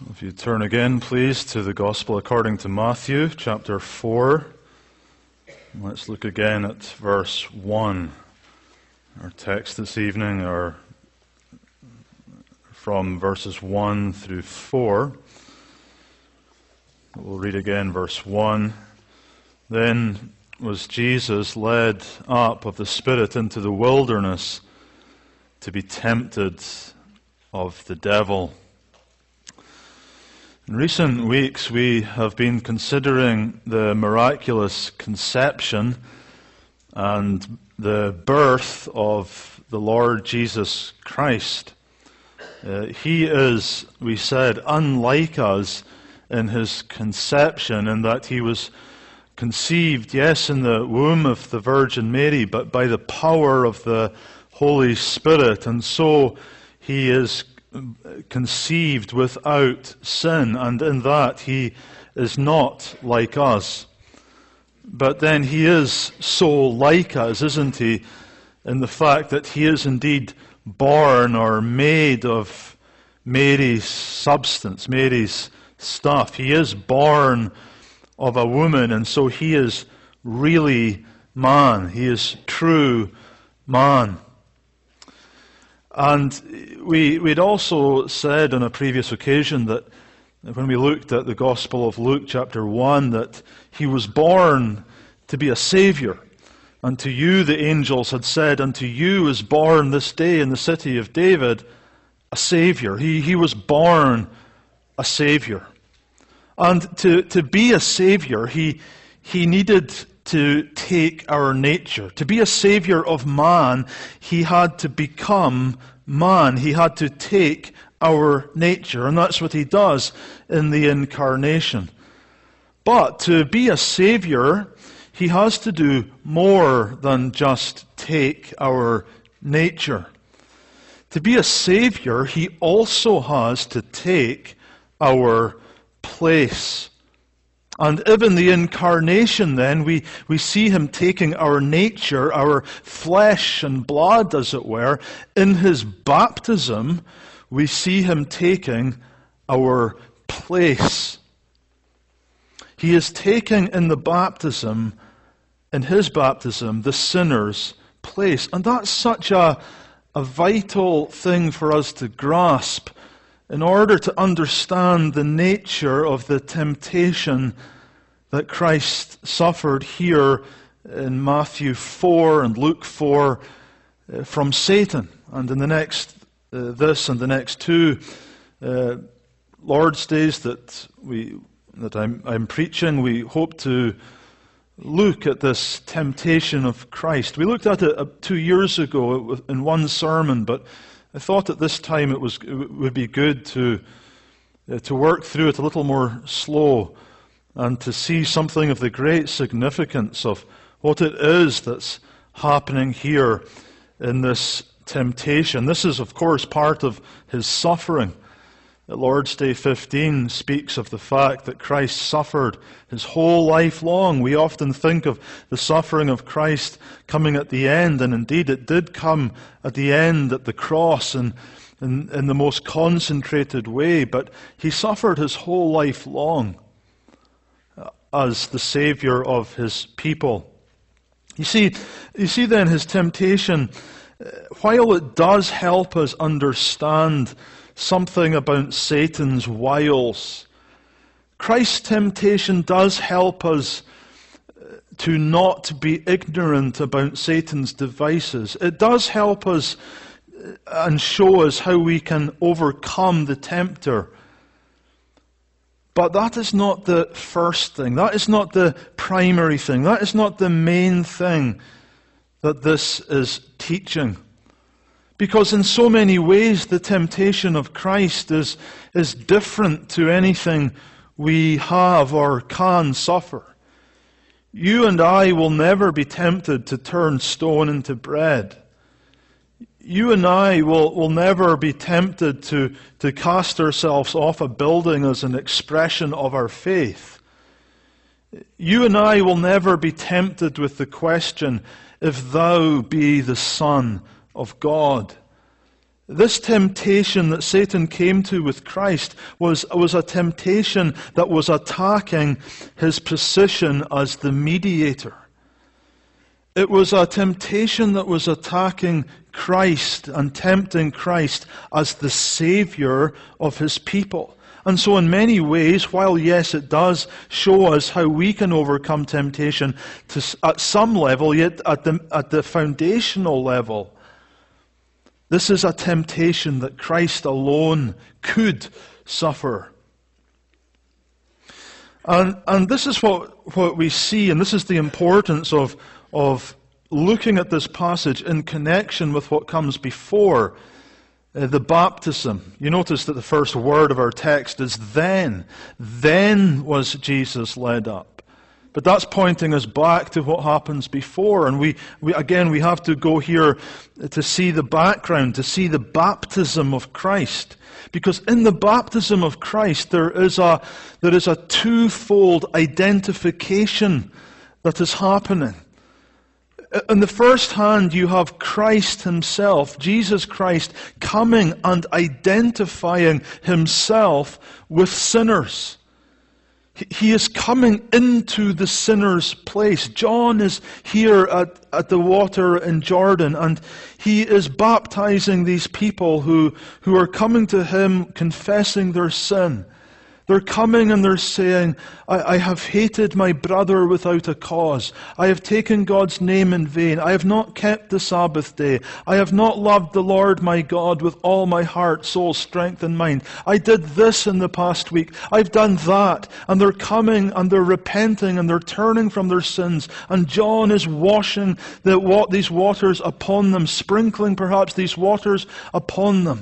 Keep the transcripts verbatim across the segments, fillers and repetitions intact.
If you turn again, please, to the Gospel according to Matthew, chapter four. Let's look again at verse one. Our text this evening are from verses one through four. We'll read again verse one. Then was Jesus led up of the Spirit into the wilderness to be tempted of the devil. In recent weeks, we have been considering the miraculous conception and the birth of the Lord Jesus Christ. Uh, he is, we said, unlike us in his conception, in that he was conceived, yes, in the womb of the Virgin Mary, but by the power of the Holy Spirit, and so he is conceived without sin, and in that he is not like us. But then he is so like us, isn't he, in the fact that he is indeed born or made of Mary's substance, Mary's stuff. He is born of a woman, and so he is really man. He is true man. And we, we'd also said on a previous occasion that when we looked at the Gospel of Luke chapter one, that he was born to be a Savior. And to you the angels had said, unto you is born this day in the city of David a Savior. He, he was born a Savior. And to, to be a Savior, he, he needed to take our nature. To be a Savior of man, he had to become man. He had to take our nature, and that's what he does in the incarnation. But to be a Savior, he has to do more than just take our nature. To be a Savior, he also has to take our place. And even the incarnation then, we, we see him taking our nature, our flesh and blood, as it were. In his baptism, we see him taking our place. He is taking in the baptism, in his baptism, the sinner's place. And that's such a, a vital thing for us to grasp in order to understand the nature of the temptation that Christ suffered here in Matthew four and Luke four uh, from Satan. And in the next, uh, this and the next two uh, Lord's Days that we that I'm, I'm preaching, we hope to look at this temptation of Christ. We looked at it uh, two years ago in one sermon, but I thought at this time it was it would be good to uh, to work through it a little more slow and to see something of the great significance of what it is that's happening here in this temptation. This is, of course, part of his suffering. Lord's Day fifteen speaks of the fact that Christ suffered his whole life long. We often think of the suffering of Christ coming at the end, and indeed it did come at the end at the cross and in, in the most concentrated way, but he suffered his whole life long as the Savior of his people. You see, you see then his temptation, while it does help us understand something about Satan's wiles, Christ's temptation does help us to not be ignorant about Satan's devices. It does help us and show us how we can overcome the tempter. But that is not the first thing. That is not the primary thing. That is not the main thing that this is teaching. Because in so many ways, the temptation of Christ is, is different to anything we have or can suffer. You and I will never be tempted to turn stone into bread. You and I will, will never be tempted to, to cast ourselves off a building as an expression of our faith. You and I will never be tempted with the question, if thou be the Son of God. This temptation that Satan came to with Christ was, was a temptation that was attacking his position as the mediator. It was a temptation that was attacking Christ and tempting Christ as the Savior of his people. And so in many ways, while yes, it does show us how we can overcome temptation to, at some level, yet at the, at the foundational level, this is a temptation that Christ alone could suffer. And, and this is what, what we see, and this is the importance of, of looking at this passage in connection with what comes before uh, the baptism. You notice that the first word of our text is then. Then was Jesus led up. But that's pointing us back to what happens before. And we, we again, we have to go here to see the background, to see the baptism of Christ. Because in the baptism of Christ, there is a, there is a twofold identification that is happening. In the first hand, you have Christ himself, Jesus Christ, coming and identifying himself with sinners. He is coming into the sinner's place. John is here at, at the water in Jordan, and he is baptizing these people who, who are coming to him confessing their sin. They're coming and they're saying, I, I have hated my brother without a cause. I have taken God's name in vain. I have not kept the Sabbath day. I have not loved the Lord my God with all my heart, soul, strength, and mind. I did this in the past week. I've done that. And they're coming and they're repenting and they're turning from their sins. And John is washing the, what, these waters upon them, sprinkling perhaps these waters upon them.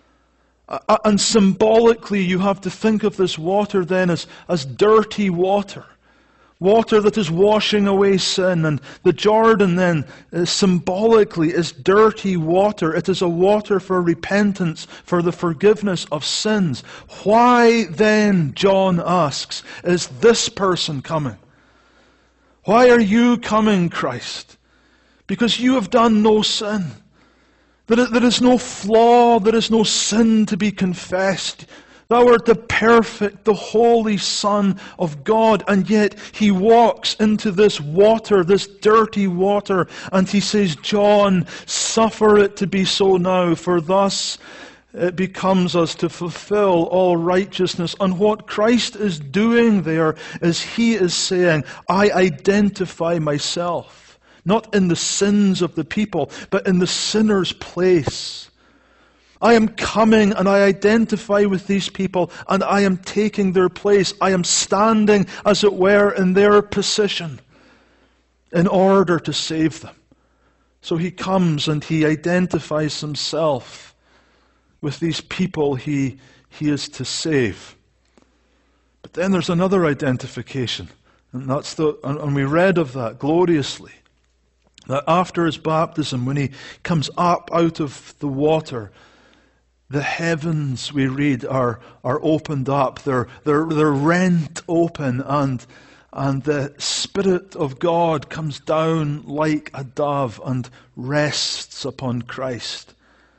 And symbolically, you have to think of this water then as, as dirty water. Water that is washing away sin. And the Jordan then, uh, symbolically, is dirty water. It is a water for repentance, for the forgiveness of sins. Why then, John asks, is this person coming? Why are you coming, Christ? Because you have done no sin. There is no flaw, there is no sin to be confessed. Thou art the perfect, the holy Son of God, and yet he walks into this water, this dirty water, and he says, John, suffer it to be so now, for thus it becomes us to fulfill all righteousness. And what Christ is doing there is he is saying, I identify myself. Not in the sins of the people, but in the sinner's place. I am coming and I identify with these people and I am taking their place. I am standing, as it were, in their position in order to save them. So he comes and he identifies himself with these people he, he is to save. But then there's another identification, and that's the, and we read of that gloriously. That after his baptism, when he comes up out of the water, the heavens, we read, are, are opened up. They're, they're, they're rent open, and, and the Spirit of God comes down like a dove and rests upon Christ,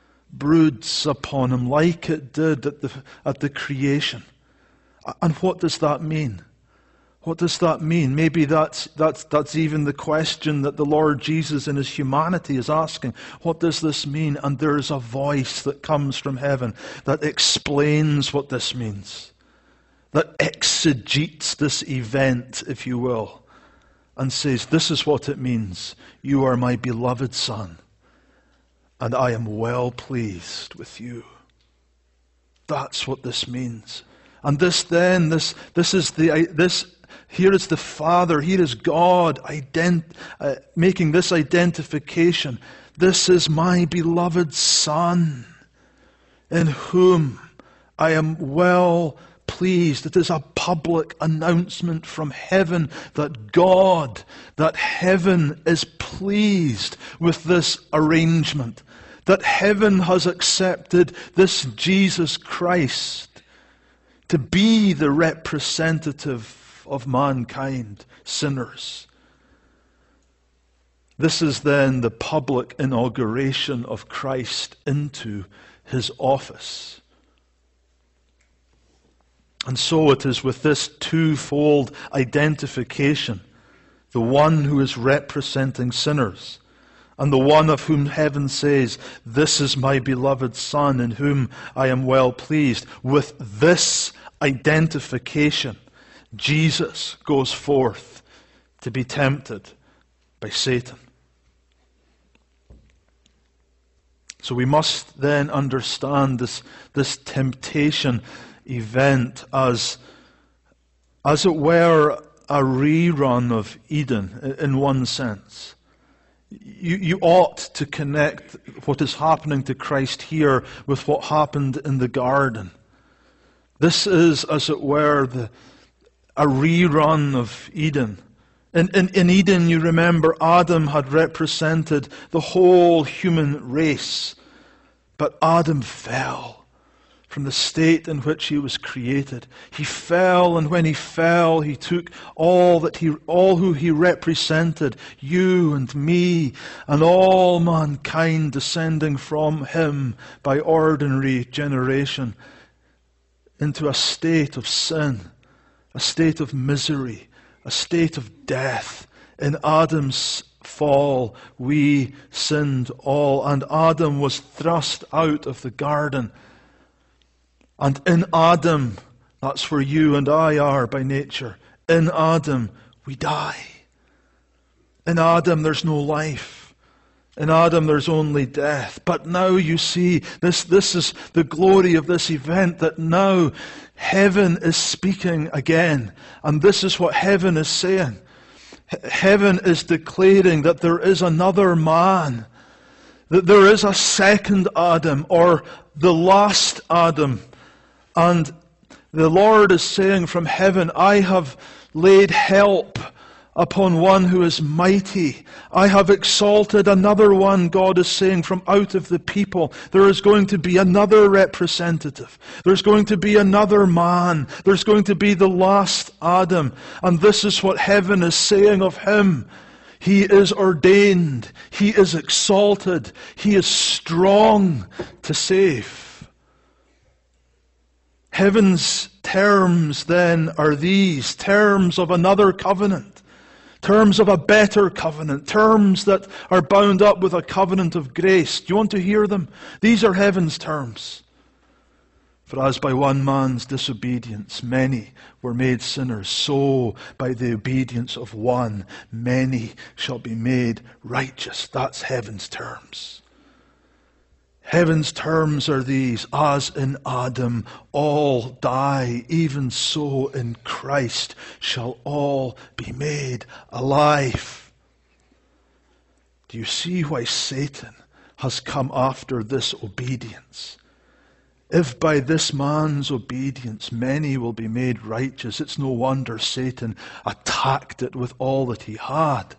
broods upon him like it did at the, at the creation. And what does that mean? What does that mean? Maybe that's, that's, that's even the question that the Lord Jesus in his humanity is asking. What does this mean? And there is a voice that comes from heaven that explains what this means. That exegetes this event, if you will, and says, this is what it means. You are my beloved Son, and I am well pleased with you. That's what this means. And this then, this, this is the, this, here is the Father, here is God ident- uh, making this identification. This is my beloved Son, in whom I am well pleased. It is a public announcement from heaven that God, that heaven is pleased with this arrangement. That heaven has accepted this Jesus Christ to be the representative of mankind, sinners. This is then the public inauguration of Christ into his office. And so it is with this twofold identification, the one who is representing sinners, and the one of whom heaven says, "This is my beloved Son, in whom I am well pleased." With this identification, Jesus goes forth to be tempted by Satan. So we must then understand this, this temptation event as, as it were, a rerun of Eden in one sense. You, you ought to connect what is happening to Christ here with what happened in the garden. This is, as it were, the, a rerun of Eden. In, in, in Eden, you remember, Adam had represented the whole human race. But Adam fell from the state in which he was created. He fell, and when he fell, he took all that he, all who he represented, you and me, and all mankind descending from him by ordinary generation, into a state of sin, a state of misery, a state of death. In Adam's fall, we sinned all, and Adam was thrust out of the garden. And in Adam, that's where you and I are by nature. In Adam, we die. In Adam, there's no life. In Adam, there's only death. But now you see, this, this is the glory of this event, that now heaven is speaking again. And this is what heaven is saying. Heaven is declaring that there is another man, that there is a second Adam, or the last Adam. And the Lord is saying from heaven, "I have laid help upon one who is mighty. I have exalted another one," God is saying, "from out of the people." There is going to be another representative. There's going to be another man. There's going to be the last Adam. And this is what heaven is saying of him. He is ordained. He is exalted. He is strong to save. Heaven's terms then are these, terms of another covenant, terms of a better covenant, terms that are bound up with a covenant of grace. Do you want to hear them? These are heaven's terms. "For as by one man's disobedience many were made sinners, so by the obedience of one many shall be made righteous." That's heaven's terms. Heaven's terms are these: as in Adam all die, even so in Christ shall all be made alive. Do you see why Satan has come after this obedience? If by this man's obedience many will be made righteous, it's no wonder Satan attacked it with all that he had.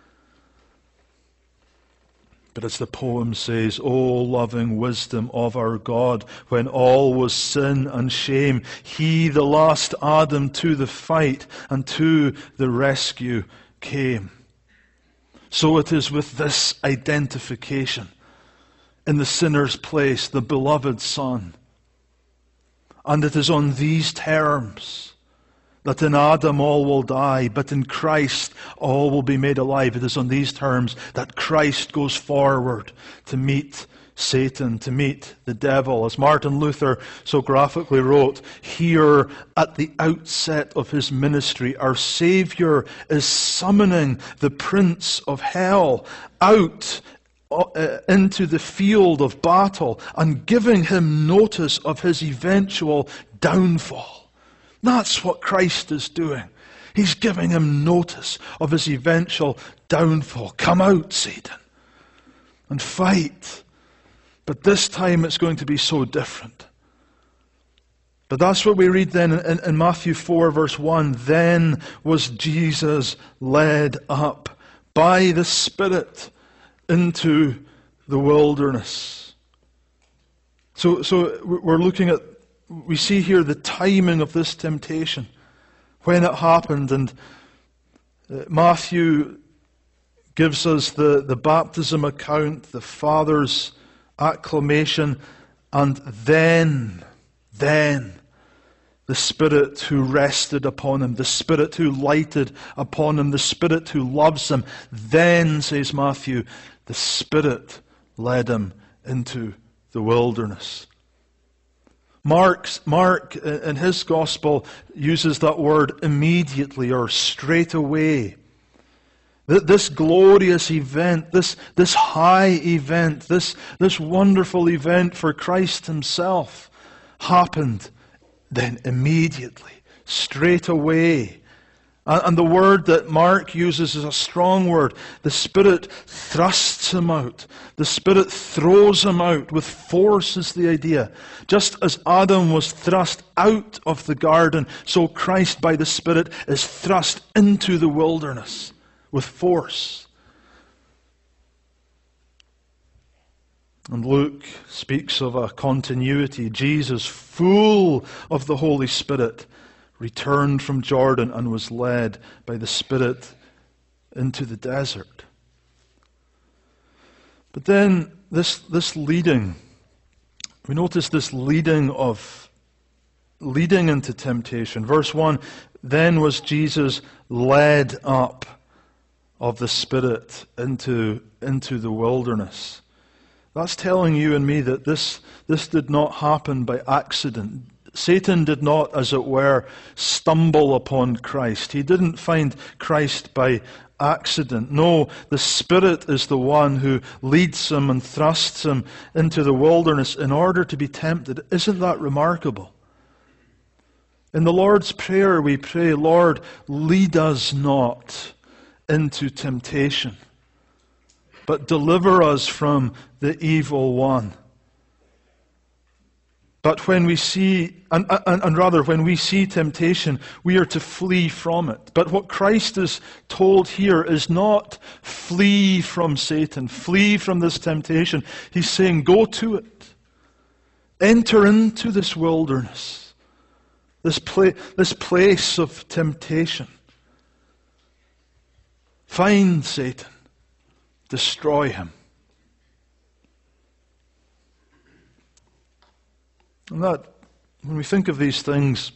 But as the poem says, "O loving wisdom of our God, when all was sin and shame, He, the last Adam, to the fight and to the rescue came." So it is with this identification in the sinner's place, the beloved Son. And it is on these terms that in Adam all will die, but in Christ all will be made alive. It is on these terms that Christ goes forward to meet Satan, to meet the devil. As Martin Luther so graphically wrote, here at the outset of his ministry, our Savior is summoning the prince of hell out uh, into the field of battle and giving him notice of his eventual downfall. That's what Christ is doing. He's giving him notice of his eventual downfall. Come out, Satan, and fight. But this time it's going to be so different. But that's what we read then in, in Matthew four, verse one. Then was Jesus led up by the Spirit into the wilderness. So, so we're looking at, we see here the timing of this temptation, when it happened, and Matthew gives us the, the baptism account, the Father's acclamation, And then, then, the Spirit who rested upon him, the Spirit who lighted upon him, the Spirit who loves him, then, says Matthew, the Spirit led him into the wilderness. Mark's, Mark, in his Gospel, uses that word immediately or straight away. This glorious event, this, this high event, this, this wonderful event for Christ himself happened then immediately, straight away. And the word that Mark uses is a strong word. The Spirit thrusts him out. The Spirit throws him out. With force is the idea. Just as Adam was thrust out of the garden, so Christ by the Spirit is thrust into the wilderness with force. And Luke speaks of a continuity. Jesus, full of the Holy Spirit, returned from Jordan and was led by the Spirit into the desert. But then this, this leading, we notice this leading of, leading into temptation. Verse one, then was Jesus led up of the Spirit into, into the wilderness. That's telling you and me that this, this did not happen by accident. Satan did not, as it were, stumble upon Christ. He didn't find Christ by accident. No, the Spirit is the one who leads him and thrusts him into the wilderness in order to be tempted. Isn't that remarkable? In the Lord's Prayer we pray, Lord, lead us not into temptation, but deliver us from the evil one. But when we see, and, and, and rather when we see temptation, we are to flee from it. But what Christ is told here is not flee from Satan, flee from this temptation. He's saying go to it. Enter into this wilderness, this, pla- this place of temptation. Find Satan. Destroy him. And that, when we think of these things,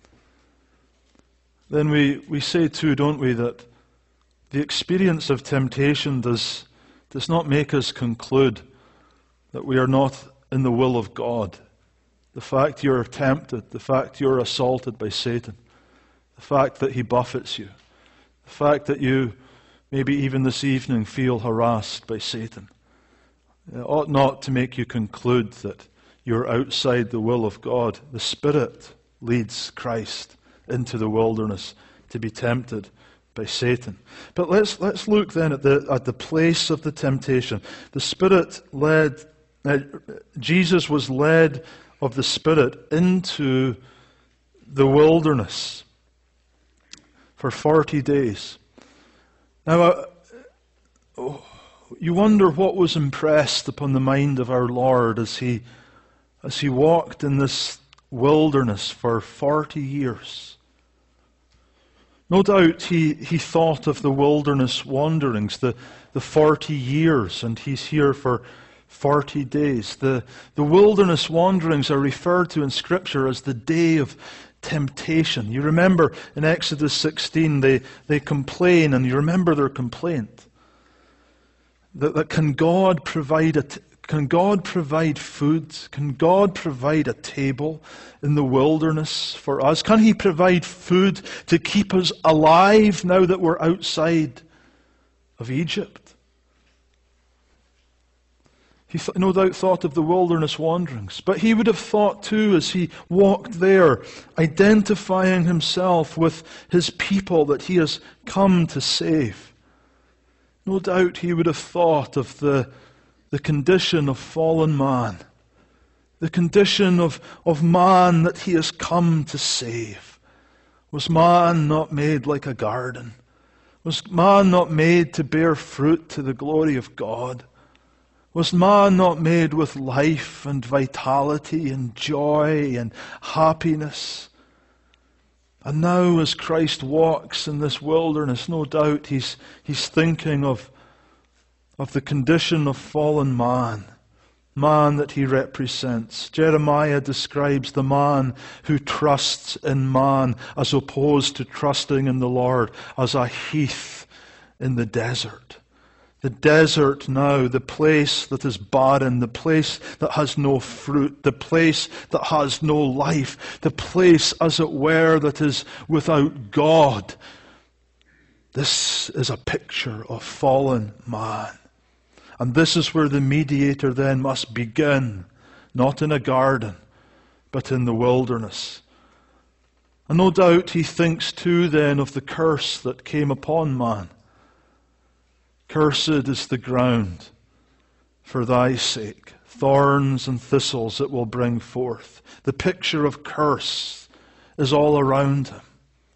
then we, we say too, don't we, that the experience of temptation does, does not make us conclude that we are not in the will of God. The fact you're tempted, the fact you're assaulted by Satan, the fact that he buffets you, the fact that you maybe even this evening feel harassed by Satan, it ought not to make you conclude that you're outside the will of God. The Spirit leads Christ into the wilderness to be tempted by Satan. But let's let's look then at the at the place of the temptation. The Spirit led, uh, Jesus was led of the Spirit into the wilderness for forty days. Now, uh, oh, you wonder what was impressed upon the mind of our Lord as he as he walked in this wilderness for forty years. No doubt he, he thought of the wilderness wanderings, the, the forty years, and he's here for forty days. The, the wilderness wanderings are referred to in Scripture as the day of temptation. You remember in Exodus sixteen, they, they complain, and you remember their complaint. That, that can God provide a t- Can God provide food? Can God provide a table in the wilderness for us? Can He provide food to keep us alive now that we're outside of Egypt? He th- no doubt thought of the wilderness wanderings, but he would have thought too as he walked there, identifying himself with his people that he has come to save. No doubt he would have thought of the The condition of fallen man. The condition of, of man that he has come to save. Was man not made like a garden? Was man not made to bear fruit to the glory of God? Was man not made with life and vitality and joy and happiness? And now as Christ walks in this wilderness, no doubt he's, he's thinking of of the condition of fallen man, man that he represents. Jeremiah describes the man who trusts in man as opposed to trusting in the Lord as a heath in the desert. The desert now, the place that is barren, the place that has no fruit, the place that has no life, the place, as it were, that is without God. This is a picture of fallen man. And this is where the mediator then must begin, not in a garden, but in the wilderness. And no doubt he thinks too then of the curse that came upon man. Cursed is the ground for thy sake. Thorns and thistles it will bring forth. The picture of curse is all around him.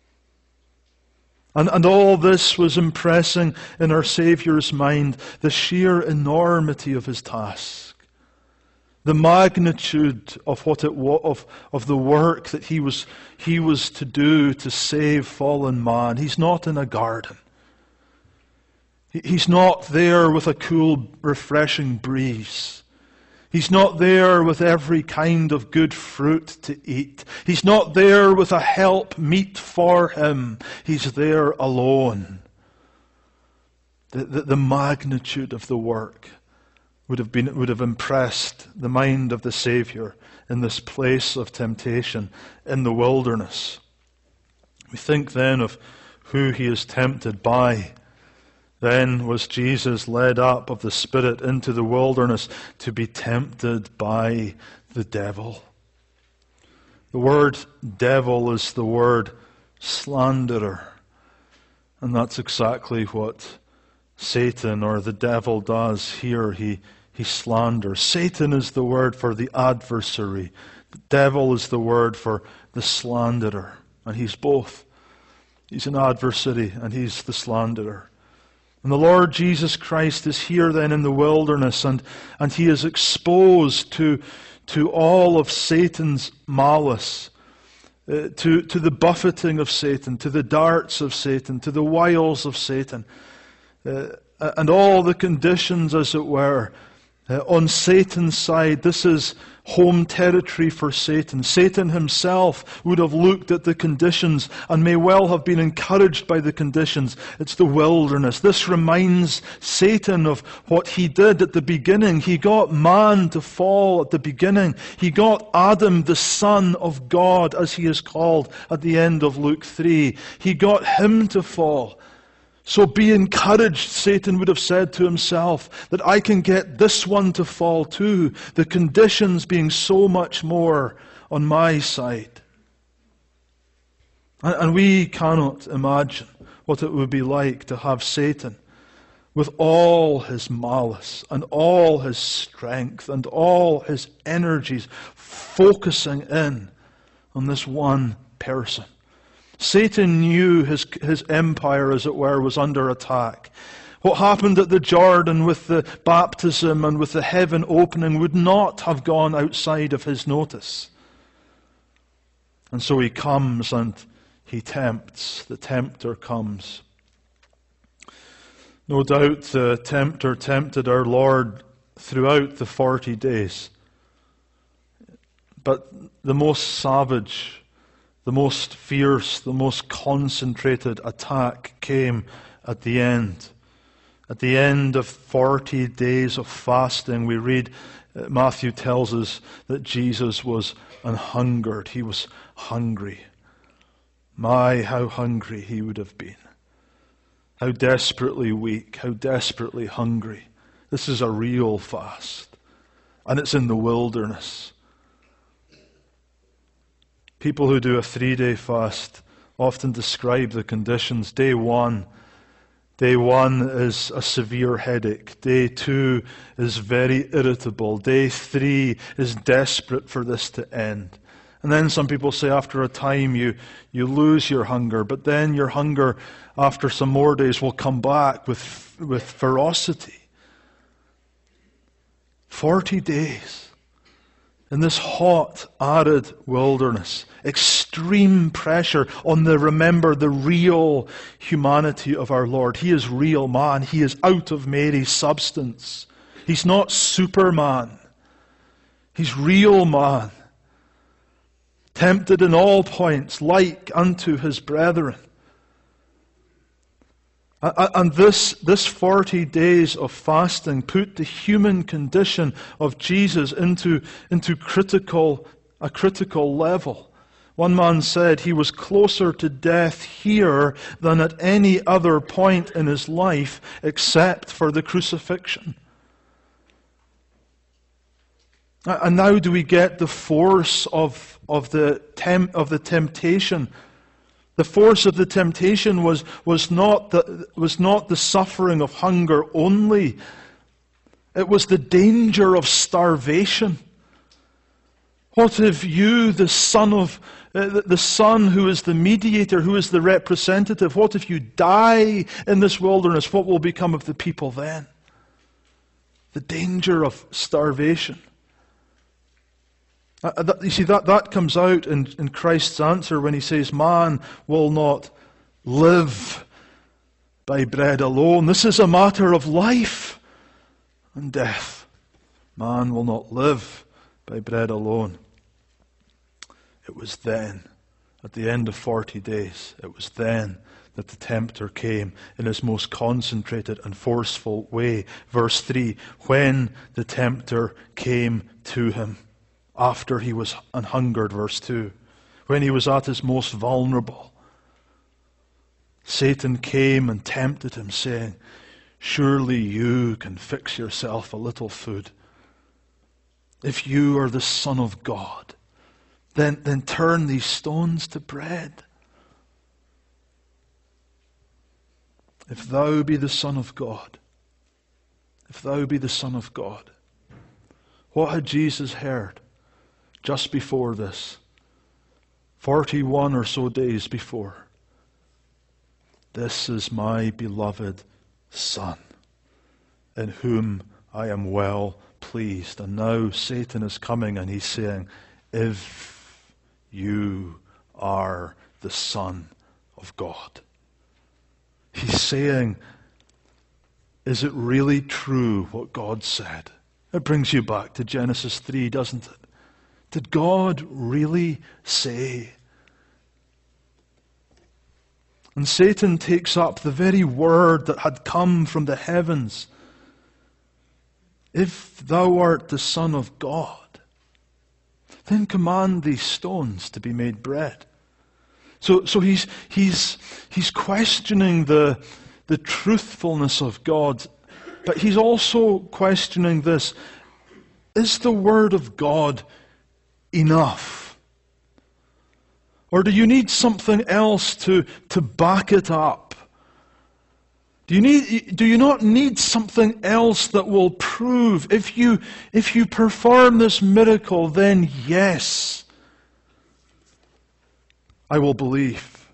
And, and all this was impressing in our Saviour's mind the sheer enormity of his task. The magnitude of what it was, of, of the work that he was, he was to do to save fallen man. He's not in a garden. He's not there with a cool, refreshing breeze. He's not there with every kind of good fruit to eat. He's not there with a help meet for him. He's there alone. The, the, the magnitude of the work would have been, would have impressed the mind of the Savior in this place of temptation in the wilderness. We think then of who he is tempted by. Then was Jesus led up of the Spirit into the wilderness to be tempted by the devil. The word devil is the word slanderer. And that's exactly what Satan or the devil does here. He, he slanders. Satan is the word for the adversary. The devil is the word for the slanderer. And he's both. He's an adversary and he's the slanderer. And the Lord Jesus Christ is here then in the wilderness, and, and he is exposed to, to all of Satan's malice, uh, to, to the buffeting of Satan, to the darts of Satan, to the wiles of Satan, uh, and all the conditions, as it were. Uh, on Satan's side, this is home territory for Satan. Satan himself would have looked at the conditions and may well have been encouraged by the conditions. It's the wilderness. This reminds Satan of what he did at the beginning. He got man to fall at the beginning. He got Adam, the Son of God, as he is called at the end of Luke three. He got him to fall. So be encouraged, Satan would have said to himself, that I can get this one to fall too, the conditions being so much more on my side. And we cannot imagine what it would be like to have Satan with all his malice and all his strength and all his energies focusing in on this one person. Satan knew his, his empire, as it were, was under attack. What happened at the Jordan with the baptism and with the heaven opening would not have gone outside of his notice. And so he comes and he tempts. The tempter comes. No doubt the tempter tempted our Lord throughout the forty days. But the most savage, the most fierce, the most concentrated attack came at the end. At the end of forty days of fasting, we read, uh, Matthew tells us that Jesus was an hungered. He was hungry. My, how hungry he would have been. How desperately weak, how desperately hungry. This is a real fast. And it's in the wilderness. People who do a three-day fast often describe the conditions. Day one, day one is a severe headache. Day two is very irritable. Day three is desperate for this to end. And then some people say after a time you, you lose your hunger, but then your hunger after some more days will come back with, with ferocity. Forty days. In this hot, arid wilderness, extreme pressure on the, remember, the real humanity of our Lord. He is real man. He is out of Mary's substance. He's not Superman. He's real man, tempted in all points, like unto his brethren. And this, this forty days of fasting put the human condition of Jesus into, into critical, a critical level. One man said he was closer to death here than at any other point in his life except for the crucifixion. And now do we get the force of, of, the, temp, of the temptation. The force of the temptation was, was, not the, was not the suffering of hunger only. It was the danger of starvation. What if you, the son of uh, the Son who is the mediator, who is the representative, what if you die in this wilderness? What will become of the people then? The danger of starvation. Uh, that, you see, that, that comes out in, in Christ's answer when he says, man will not live by bread alone. This is a matter of life and death. Man will not live by bread alone. It was then, at the end of forty days, it was then that the tempter came in his most concentrated and forceful way. Verse three, when the tempter came to him, after he was an hungered, verse two, when he was at his most vulnerable, Satan came and tempted him, saying, surely you can fix yourself a little food. If you are the Son of God, then, then turn these stones to bread. If thou be the Son of God, if thou be the Son of God. What had Jesus heard just before this? Forty-one or so days before. This is my beloved Son, in whom I am well pleased. And now Satan is coming and he's saying, if you are the Son of God. He's saying, is it really true what God said? It brings you back to Genesis three, doesn't it? Did God really say? And Satan takes up the very word that had come from the heavens. If thou art the Son of God, then command these stones to be made bread. So, so he's, he's, he's questioning the, the truthfulness of God, but he's also questioning this. Is the Word of God enough? Or do you need something else to, to back it up? Do you need, do you not need something else that will prove, if you, if you perform this miracle, then yes, I will believe.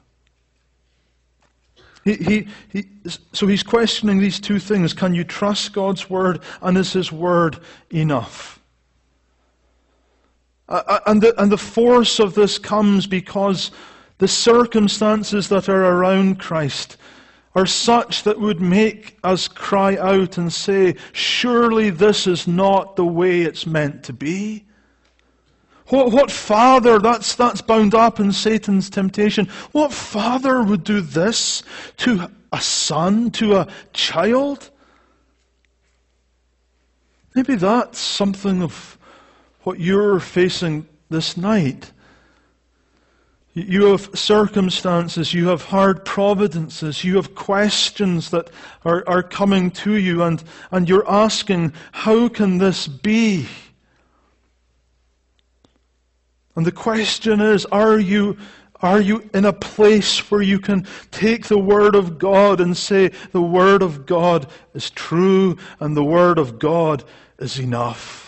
He, he, he, so he's questioning these two things. Can you trust God's Word, and is His Word enough? Uh, and, the, and the force of this comes because the circumstances that are around Christ are such that would make us cry out and say, surely this is not the way it's meant to be. What, what father, that's, that's bound up in Satan's temptation, what father would do this to a son, to a child? Maybe that's something of what you're facing this night. You have circumstances, you have hard providences, you have questions that are, are coming to you, and, and you're asking, how can this be? And the question is, are you, are you in a place where you can take the Word of God and say, the Word of God is true and the Word of God is enough?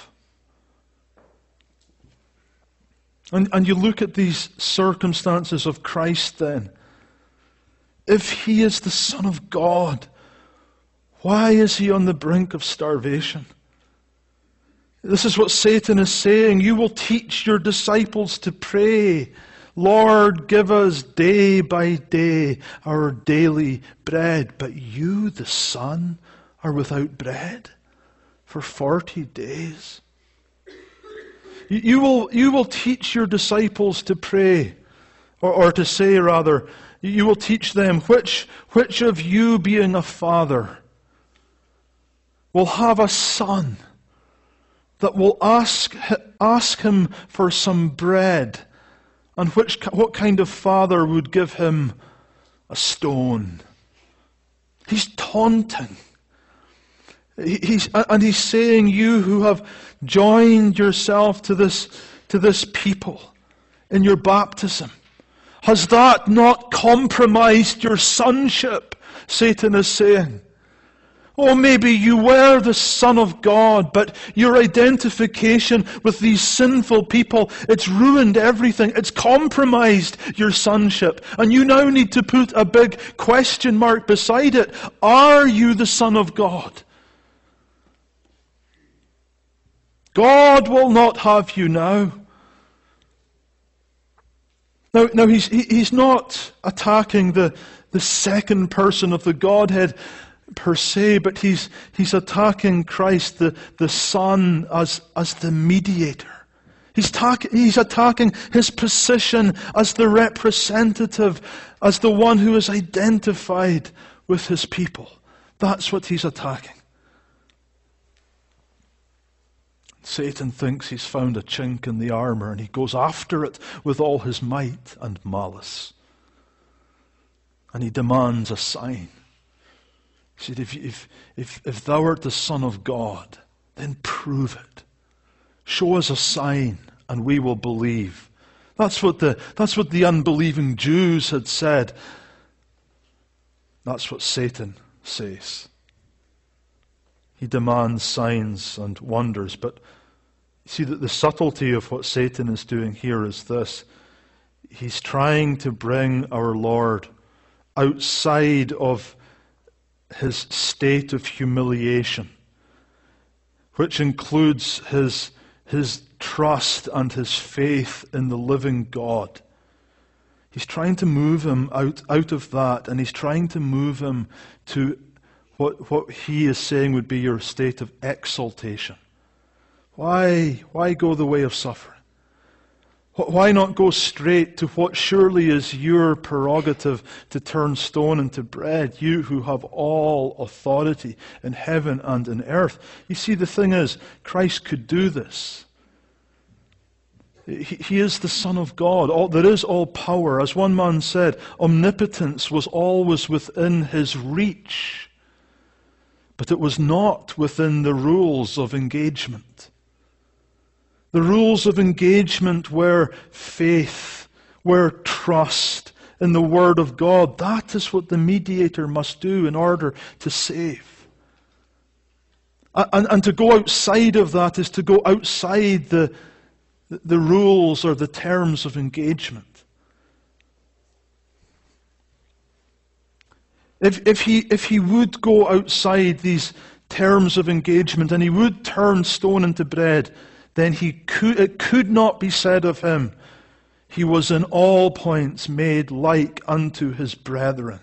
And, and you look at these circumstances of Christ then. If He is the Son of God, why is He on the brink of starvation? This is what Satan is saying. You will teach your disciples to pray, Lord, give us day by day our daily bread. But you, the Son, are without bread for forty days. You, you, will, you will teach your disciples to pray, or, or to say rather, you will teach them, which, which of you being a father will have a son that will ask, ask him for some bread, and which, what kind of father would give him a stone? He's taunting. He's, and he's saying, you who have joined yourself to this, to this people in your baptism, has that not compromised your sonship? Satan is saying. Oh, maybe you were the Son of God, but your identification with these sinful people, it's ruined everything. It's compromised your sonship. And you now need to put a big question mark beside it. Are you the Son of God? God will not have you now. Now, now he's, he, he's not attacking the, the second person of the Godhead per se, but he's, he's attacking Christ, the, the Son, as, as the mediator. He's, tack, he's attacking his position as the representative, as the one who is identified with his people. That's what he's attacking. Satan thinks he's found a chink in the armor, and he goes after it with all his might and malice. And he demands a sign. He said, if, if, if, if thou art the Son of God, then prove it. Show us a sign, and we will believe. That's what the, that's what the unbelieving Jews had said. That's what Satan says. He demands signs and wonders, but you see that the subtlety of what Satan is doing here is this. He's trying to bring our Lord outside of his state of humiliation, which includes his, his trust and his faith in the living God. He's trying to move him out, out of that, and he's trying to move him to What, what he is saying would be your state of exaltation. Why, why go the way of suffering? Why not go straight to what surely is your prerogative to turn stone into bread, you who have all authority in heaven and in earth? You see, the thing is, Christ could do this. He, he is the Son of God. All, there is all power. As one man said, omnipotence was always within his reach. But it was not within the rules of engagement. The rules of engagement were faith, were trust in the Word of God. That is what the mediator must do in order to save. And, and to go outside of that is to go outside the, the rules or the terms of engagement. If, if, he, if he would go outside these terms of engagement and he would turn stone into bread, then he could, it could not be said of him, he was in all points made like unto his brethren.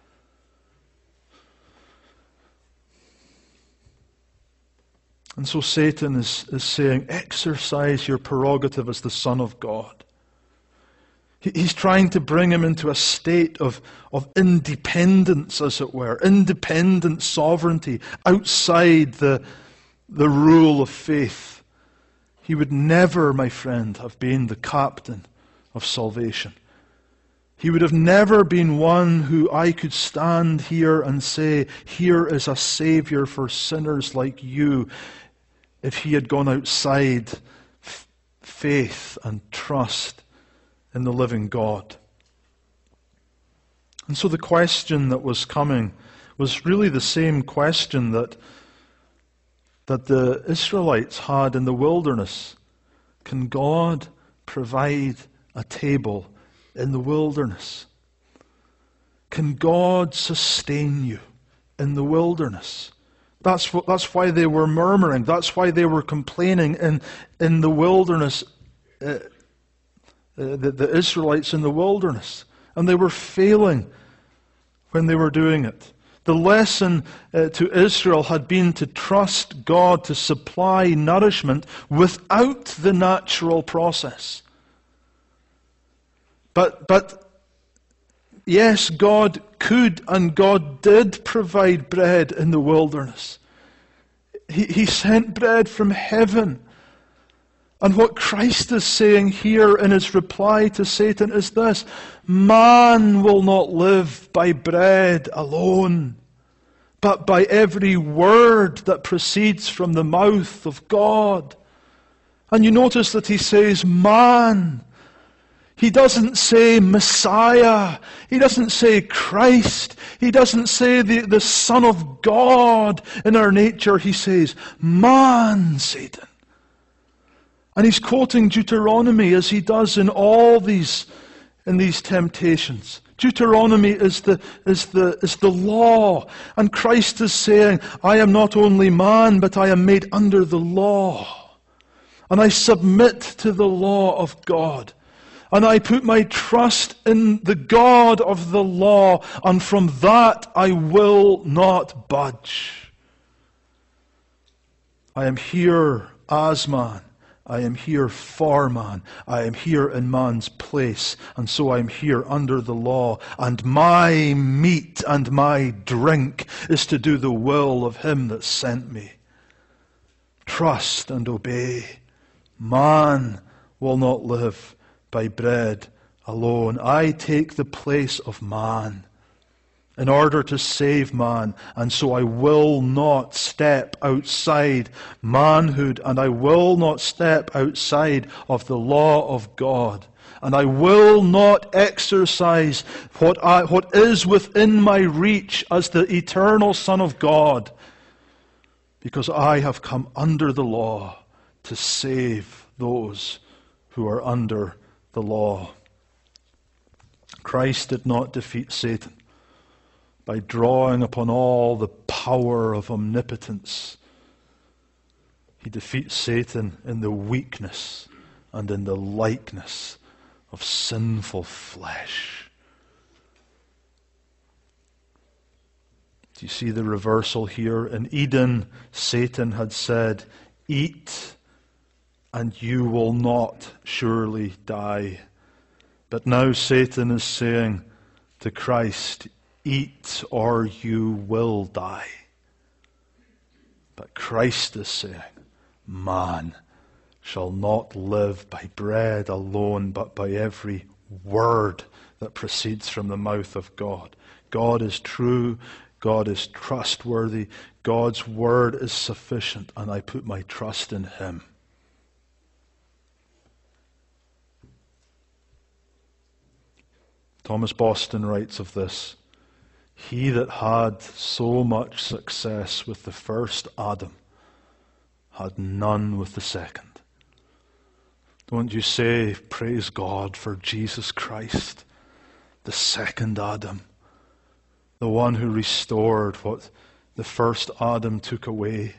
And so Satan is, is saying, exercise your prerogative as the Son of God. He's trying to bring him into a state of, of independence, as it were, independent sovereignty outside the, the rule of faith. He would never, my friend, have been the captain of salvation. He would have never been one who I could stand here and say, here is a Savior for sinners like you, if he had gone outside f- faith and trust in the living God. And so the question that was coming was really the same question that, that the Israelites had in the wilderness. Can God provide a table in the wilderness? Can God sustain you in the wilderness? That's what, that's why they were murmuring. That's why they were complaining in, in the wilderness. Uh, Uh, the, the Israelites in the wilderness. And they were failing when they were doing it. The lesson uh, to Israel had been to trust God to supply nourishment without the natural process. But, but yes, God could and God did provide bread in the wilderness. He, he sent bread from heaven. And what Christ is saying here in his reply to Satan is this: man will not live by bread alone, but by every word that proceeds from the mouth of God. And you notice that he says man. He doesn't say Messiah. He doesn't say Christ. He doesn't say the, the Son of God in our nature. He says man, Satan. And he's quoting Deuteronomy as he does in all these, in these temptations. Deuteronomy is the, is the, is the law. And Christ is saying, I am not only man, but I am made under the law. And I submit to the law of God. And I put my trust in the God of the law. And from that I will not budge. I am here as man. I am here for man. I am here in man's place. And so I am here under the law. And my meat and my drink is to do the will of him that sent me. Trust and obey. Man will not live by bread alone. I take the place of man in order to save man, and so I will not step outside manhood, and I will not step outside of the law of God, and I will not exercise what I, what is within my reach as the eternal Son of God, because I have come under the law to save those who are under the law. Christ did not defeat Satan by drawing upon all the power of omnipotence. He defeats Satan in the weakness and in the likeness of sinful flesh. Do you see the reversal here? In Eden, Satan had said, eat and you will not surely die. But now Satan is saying to Christ, eat or you will die. But Christ is saying, man shall not live by bread alone, but by every word that proceeds from the mouth of God. God is true. God is trustworthy. God's word is sufficient, and I put my trust in him. Thomas Boston writes of this: he that had so much success with the first Adam had none with the second. Don't you say, praise God for Jesus Christ, the second Adam, the one who restored what the first Adam took away.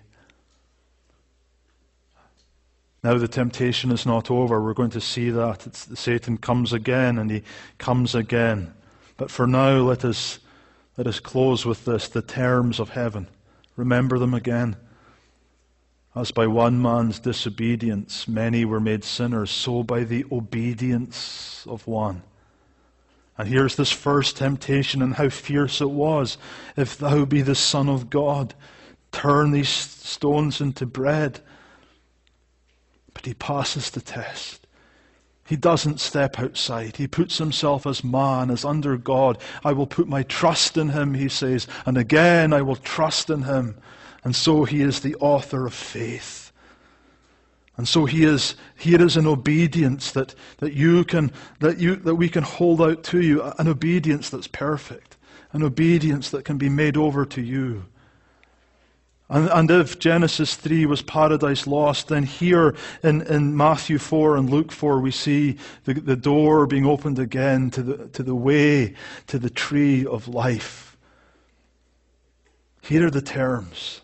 Now the temptation is not over. We're going to see that. It's, Satan comes again, and he comes again. But for now, let us let us close with this, the terms of heaven. Remember them again. As by one man's disobedience many were made sinners, so by the obedience of one. And here's this first temptation, and how fierce it was. If thou be the Son of God, turn these stones into bread. But he passes the test. He doesn't step outside. He puts himself as man, as under God. I will put my trust in him, he says, and again I will trust in him. And so he is the author of faith. And so he is, here is an obedience that, that you can, that you, that we can hold out to you, an obedience that's perfect, an obedience that can be made over to you. And, and if Genesis three was paradise lost, then here in, in Matthew four and Luke four we see the, the door being opened again to the, to the way, to the tree of life. Here are the terms.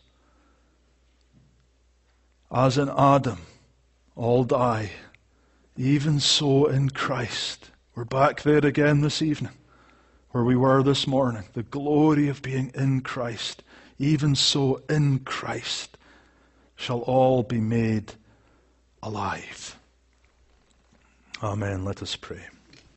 As in Adam, all die, even so in Christ. We're back there again this evening. where we were this morning, the glory of being in Christ, even so in Christ shall all be made alive. Amen. Let us pray.